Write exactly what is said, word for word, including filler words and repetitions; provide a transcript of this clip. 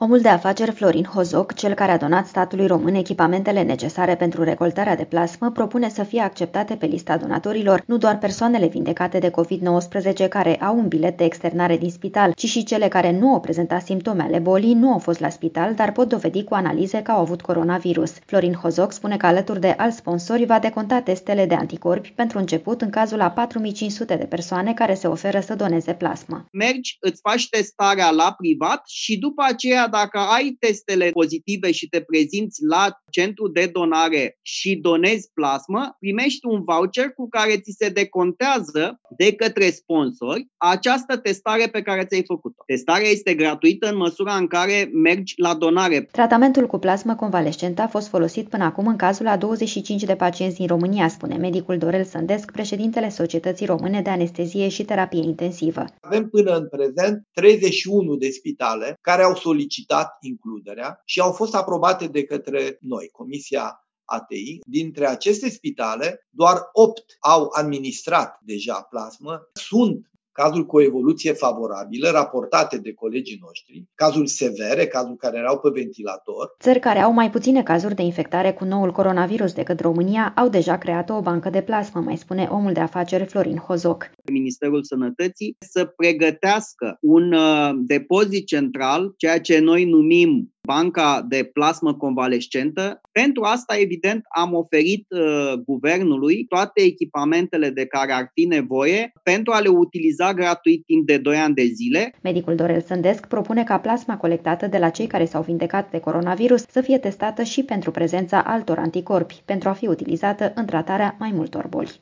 Omul de afaceri Florin Hozoc, cel care a donat statului român echipamentele necesare pentru recoltarea de plasmă, propune să fie acceptate pe lista donatorilor nu doar persoanele vindecate de covid nouăsprezece care au un bilet de externare din spital, ci și cele care nu au prezentat simptome ale bolii, nu au fost la spital, dar pot dovedi cu analize că au avut coronavirus. Florin Hozoc spune că alături de alți sponsori va deconta testele de anticorpi pentru început în cazul a patru mii cinci sute de persoane care se oferă să doneze plasmă. Mergi, îți faci testarea la privat și după aceea, dacă ai testele pozitive și te prezinți la centru de donare și donezi plasmă, primești un voucher cu care ți se decontează de către sponsori această testare pe care ți-ai făcut-o. Testarea este gratuită în măsura în care mergi la donare. Tratamentul cu plasmă convalescentă a fost folosit până acum în cazul a douăzeci și cinci de pacienți din România, spune medicul Dorel Sândesc, președintele Societății Române de Anestezie și Terapie Intensivă. Avem până în prezent treizeci și unu de spitale care au solicitat includerea și au fost aprobate de către noi, Comisia A T I. Dintre aceste spitale, doar opt au administrat deja plasmă. Sunt cazuri cu o evoluție favorabilă, raportate de colegii noștri, cazuri severe, cazuri care erau pe ventilator. Țări care au mai puține cazuri de infectare cu noul coronavirus decât România au deja creat o bancă de plasmă, mai spune omul de afaceri Florin Hozoc. Ministerul Sănătății să pregătească un uh, depozit central, ceea ce noi numim banca de plasmă convalescentă. Pentru asta, evident, am oferit uh, guvernului toate echipamentele de care ar fi nevoie pentru a le utiliza gratuit timp de doi ani de zile. Medicul Dorel Sândesc propune ca plasma colectată de la cei care s-au vindecat de coronavirus să fie testată și pentru prezența altor anticorpi, pentru a fi utilizată în tratarea mai multor boli.